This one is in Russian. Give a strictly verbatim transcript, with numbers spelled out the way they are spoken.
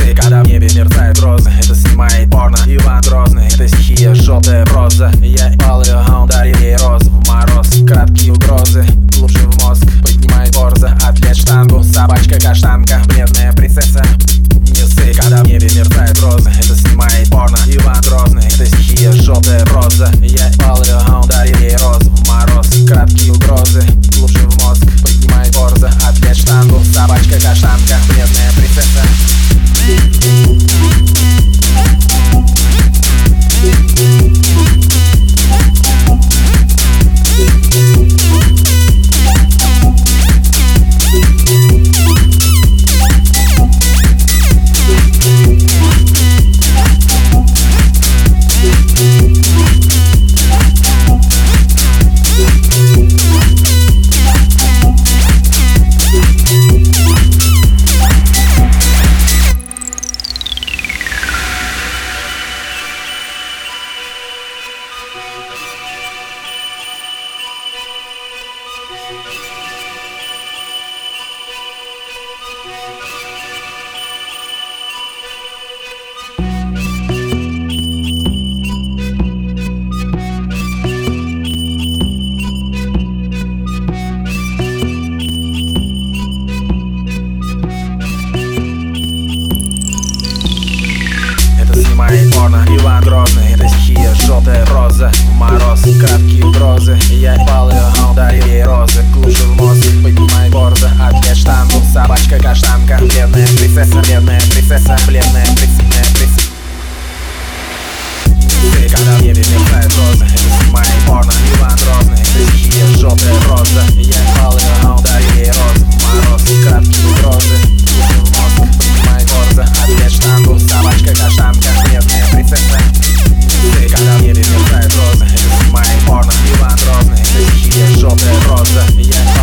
Часы, когда в небе мерцают розы, это снимает порно Иван Грозный, это стихия, желтая проза. Я ебал ее, а он дарил ей розу в мороз. Краткие угрозы, глубже в мозг, поднимает борза. Ответ штангу, собачка-каштанка, бледная принцесса. Часы, когда в небе мерцают розы, это снимает порно Иван Грозный, это стихия, желтая проза. Я ебал ее, а он дарил ей розу в мороз. Краткие угрозы, глубже в мозг, поднимает борза. Ответ штангу, собачка-каштанка, бледная принцесса. Порно Иван Грозный, это стихия, желтая роза в мороз. Краткие угрозы, я ебал ее, а он дарил ей розы. Глубже в мозг, поднимает борза. Ответ штангу, собачка-каштанка, бледная принцесса, бледная принцесса, бледная принцесса, принцесса. Часы, когда в небе мерцают розы, это снимает порно Иван Грозный, это стихия, желтая роза. Я ебал ее, а он дарил ей розы в мороз. Краткие угрозы, глубже в мозг, поднимает борза. Ответ штангу, собачка-каштанка, бледная принцесса. Часы, когда в небе мерцают розы, это снимает порно Иван Грозный, это стихия, желтая роза. Я